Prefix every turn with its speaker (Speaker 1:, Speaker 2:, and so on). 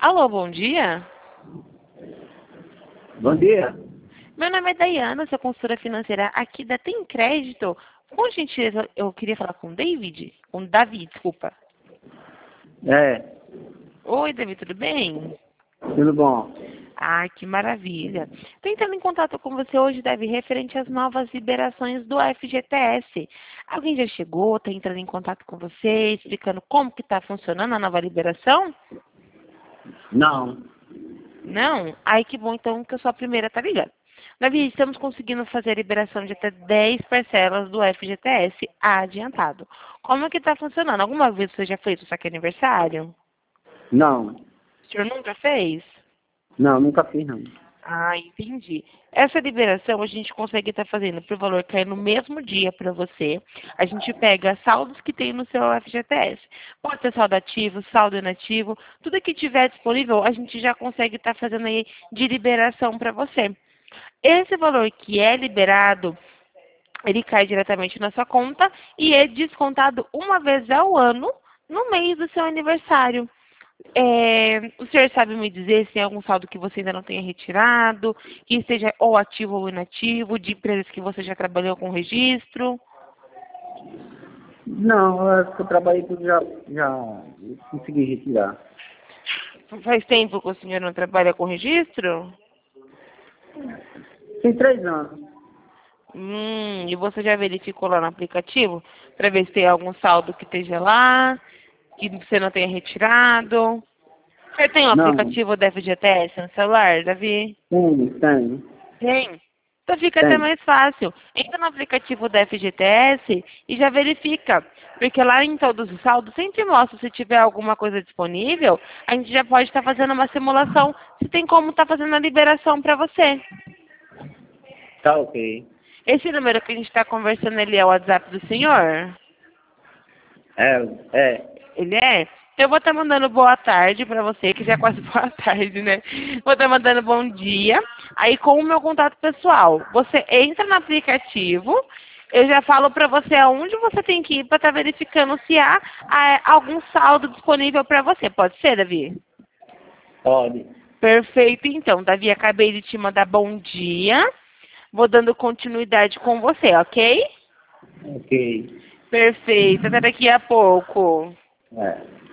Speaker 1: Alô, bom dia.
Speaker 2: Bom dia.
Speaker 1: Meu nome é Dayana, sou consultora financeira aqui da Tem Crédito. Com gentileza, eu queria falar com o David. Com o Davi, desculpa.
Speaker 2: É,
Speaker 1: Oi, David, tudo bem?
Speaker 2: tudo bom?
Speaker 1: Ai, que maravilha. Tô entrando em contato com você hoje, Davi, referente às novas liberações do FGTS. Alguém já chegou, tá entrando em contato com você, explicando como que tá funcionando a nova liberação?
Speaker 2: Não.
Speaker 1: Não? Ai, que bom então que eu sou a primeira, tá ligado? Davi, estamos conseguindo fazer a liberação de até 10 parcelas do FGTS adiantado. Como é que está funcionando? Alguma vez você já fez o saque aniversário?
Speaker 2: Não.
Speaker 1: O senhor nunca fez?
Speaker 2: Não, nunca fiz não.
Speaker 1: Ah, entendi. Essa liberação a gente consegue estar fazendo por valor cair no mesmo dia para você. A gente pega saldos que tem no seu FGTS. Pode ser saldo ativo, saldo inativo, tudo que tiver disponível a gente já consegue estar fazendo aí de liberação para você. Esse valor que é liberado, ele cai diretamente na sua conta e é descontado uma vez ao ano no mês do seu aniversário. O senhor sabe me dizer se tem algum saldo que você ainda não tenha retirado, que seja ou ativo ou inativo, de empresas que você já trabalhou com registro?
Speaker 2: Não, eu acho que eu trabalhei tudo já consegui retirar.
Speaker 1: Faz tempo que o senhor não trabalha com registro?
Speaker 2: Tem 3 anos.
Speaker 1: E você já verificou lá no aplicativo para ver se tem algum saldo que esteja lá, que você não tenha retirado? Você tem o
Speaker 2: Não.
Speaker 1: aplicativo da FGTS no celular, Davi?
Speaker 2: Tem.
Speaker 1: Tem. Então fica até
Speaker 2: Tem.
Speaker 1: mais fácil. Entra no aplicativo da FGTS e já verifica. Porque lá em todos os saldos sempre mostra se tiver alguma coisa disponível, a gente já pode estar fazendo uma simulação se tem como estar fazendo a liberação para você.
Speaker 2: Tá ok.
Speaker 1: Esse número que a gente está conversando, ele é o WhatsApp do senhor?
Speaker 2: É, é.
Speaker 1: Ele é? Então eu vou estar mandando boa tarde para você, que já é quase boa tarde, né? Vou estar mandando bom dia. Aí com o meu contato pessoal, você entra no aplicativo, eu já falo para você aonde você tem que ir para estar verificando se há algum saldo disponível para você. Pode ser, Davi?
Speaker 2: Pode.
Speaker 1: Perfeito, então. Davi, acabei de te mandar bom dia. Vou dando continuidade com você, ok?
Speaker 2: Ok.
Speaker 1: Perfeito. Até daqui a pouco.
Speaker 2: É.